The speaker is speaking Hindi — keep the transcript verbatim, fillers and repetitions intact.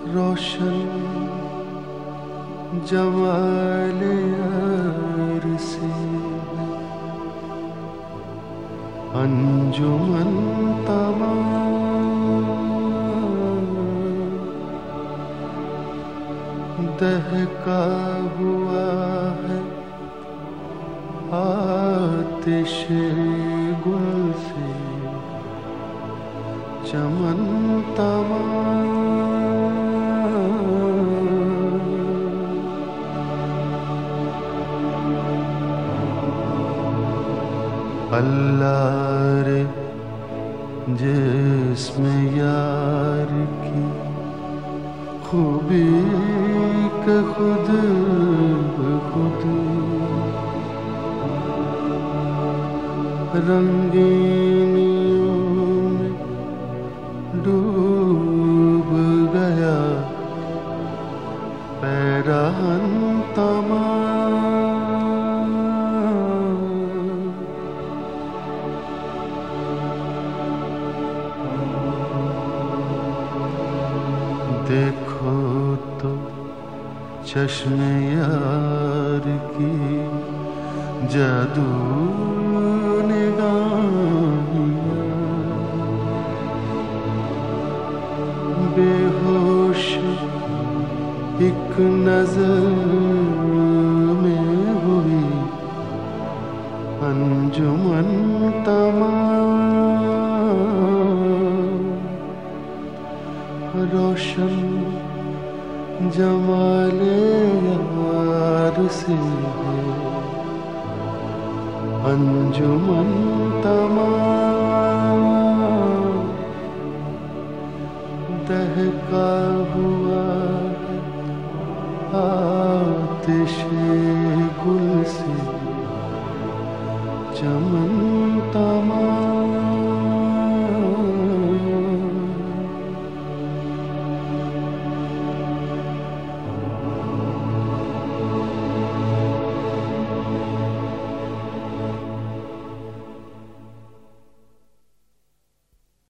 रोशन जमाले यार से अंजुमन तमाम दहका हुआ है आतिश गुल से चमन तमाम। अल्लाह रे जिसमें यार की खूबी के खुद खुद रंगीनियों में डूब गया पैराहन तमाम। देखो तो चश्मे यार की जादू निगाहियाँ बेहोश एक नजर में हुई अंजुमन तमाम। रोशन जमाले यार से है अंजुमन तमाम दहका हुआ है आतिश गुल से चमन